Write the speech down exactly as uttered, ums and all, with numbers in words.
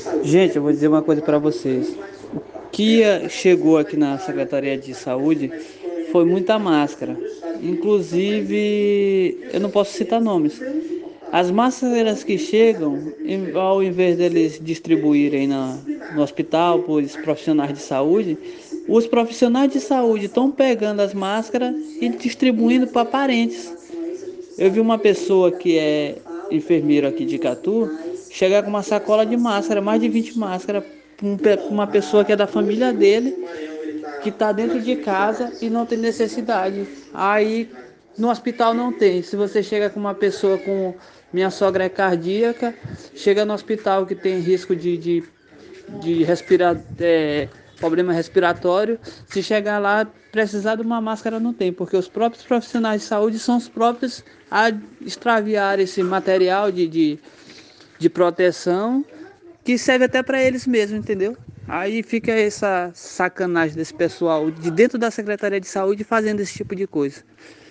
Gente, eu vou dizer uma coisa para vocês. O que eh, chegou aqui na Secretaria de Saúde foi muita máscara. Inclusive, eu não posso citar nomes. As máscaras que chegam, em- ao invés deles distribuírem na, no hospital para os profissionais de saúde, os profissionais de saúde estão pegando as máscaras e distribuindo para parentes. Eu vi uma pessoa que é enfermeira aqui de Catu chegar com uma sacola de máscara, mais de vinte máscaras, para uma pessoa que é da família dele, que está dentro de casa e não tem necessidade. Aí no hospital não tem. Se você chega com uma pessoa com minha sogra é cardíaca, chega no hospital que tem risco de, de de respirar, é, problema respiratório, se chegar lá, precisar de uma máscara não tem, porque os próprios profissionais de saúde são os próprios a extraviar esse material de, de, de proteção que serve até para eles mesmos, entendeu? Aí fica essa sacanagem desse pessoal de dentro da Secretaria de Saúde fazendo esse tipo de coisa.